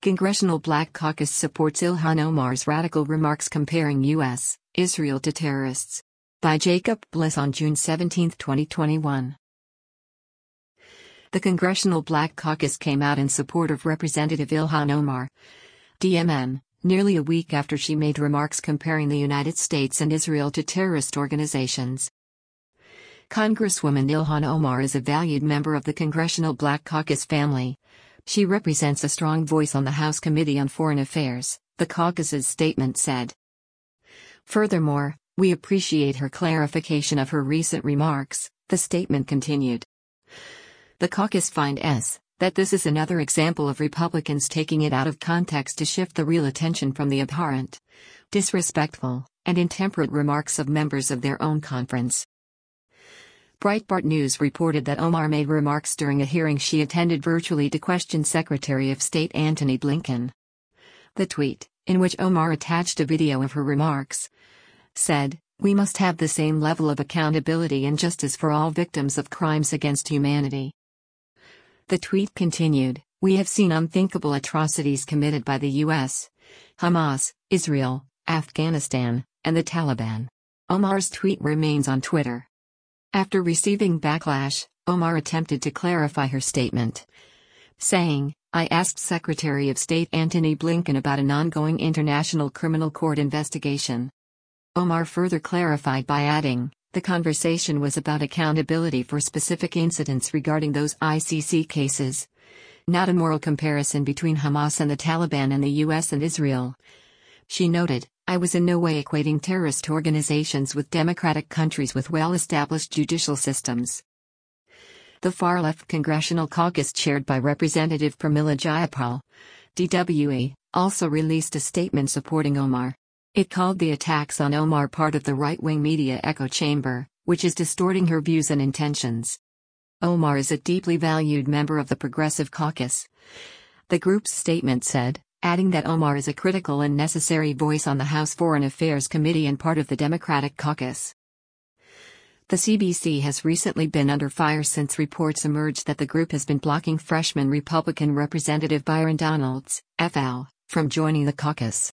Congressional Black Caucus supports Ilhan Omar's radical remarks comparing U.S., Israel to terrorists. By Jacob Bliss on June 17, 2021. The Congressional Black Caucus came out in support of Representative Ilhan Omar, DMN, nearly a week after she made remarks comparing the United States and Israel to terrorist organizations. Congresswoman Ilhan Omar is a valued member of the Congressional Black Caucus family. She represents a strong voice on the House Committee on Foreign Affairs, the caucus's statement said. Furthermore, we appreciate her clarification of her recent remarks, the statement continued. The caucus finds that this is another example of Republicans taking it out of context to shift the real attention from the abhorrent, disrespectful, and intemperate remarks of members of their own conference. Breitbart News reported that Omar made remarks during a hearing she attended virtually to question Secretary of State Antony Blinken. The tweet, in which Omar attached a video of her remarks, said, "We must have the same level of accountability and justice for all victims of crimes against humanity." The tweet continued, "We have seen unthinkable atrocities committed by the U.S., Hamas, Israel, Afghanistan, and the Taliban." Omar's tweet remains on Twitter. After receiving backlash, Omar attempted to clarify her statement, saying, "I asked Secretary of State Antony Blinken about an ongoing International Criminal Court investigation." Omar further clarified by adding, "The conversation was about accountability for specific incidents regarding those ICC cases, not a moral comparison between Hamas and the Taliban and the U.S. and Israel." She noted, "I was in no way equating terrorist organizations with democratic countries with well-established judicial systems." The far-left Congressional Caucus chaired by Representative Pramila Jayapal, DWE, also released a statement supporting Omar. It called the attacks on Omar part of the right-wing media echo chamber, which is distorting her views and intentions. Omar is a deeply valued member of the Progressive Caucus, the group's statement said, adding that Omar is a critical and necessary voice on the House Foreign Affairs Committee and part of the Democratic Caucus. The CBC has recently been under fire since reports emerged that the group has been blocking freshman Republican Representative Byron Donalds, FL, from joining the caucus.